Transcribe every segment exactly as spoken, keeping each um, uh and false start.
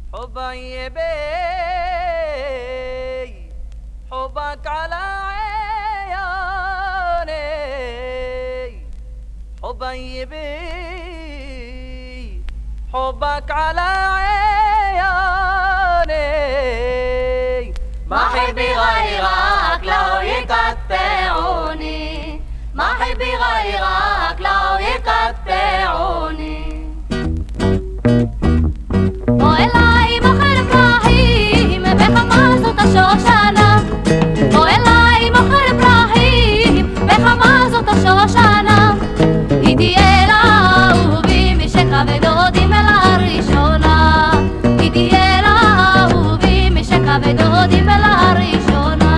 حبي بي حبك على عيوني حبي بي حبك على عيوني ما حبي غيرك لو يقطعوني ما حبي غيرك لو يقطعوني وإلهي مخر إبراهيم بخماسة الشوشانة وإلهي مخر إبراهيم بخماسة الشوشانة إيدي أهובי משכבדותי מלראשונה אידי אל אהובי משכבדותי מלראשונה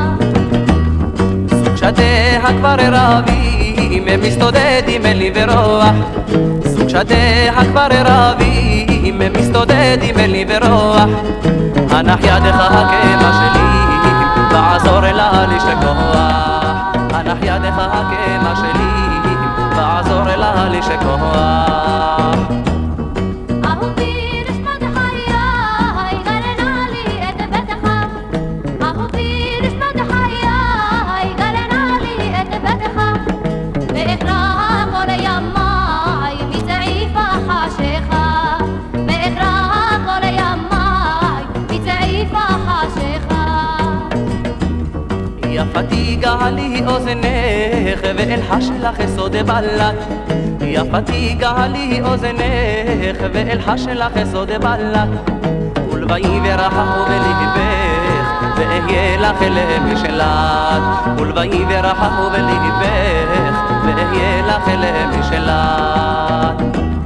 סוג שדיה כבר רבים הם מסתודדים אלי ורוח סוג שדיה כבר רבים הם מסתודדים אלי ורוח הנח ידך כמה שלי ועזור לה לשכוח הנח ידך כמה שלי ועזור לה לשכוח אהובי נשמת חיי גרנה לי את ביתך אהובי נשמת חיי גרנה לי את ביתך ואקרא כל ימיי מצעיף החשיכה ואקרא כל ימיי מצעיף החשיכה יפתי גלי אוזנך ואלחש לך סוד בלט יפתי גלי אוזנך ואלחש לך סוד בלט ולבואי ורחמו בלבך ואהיה לך למשלט ולבואי ורחמו בלבך ואהיה לך למשלט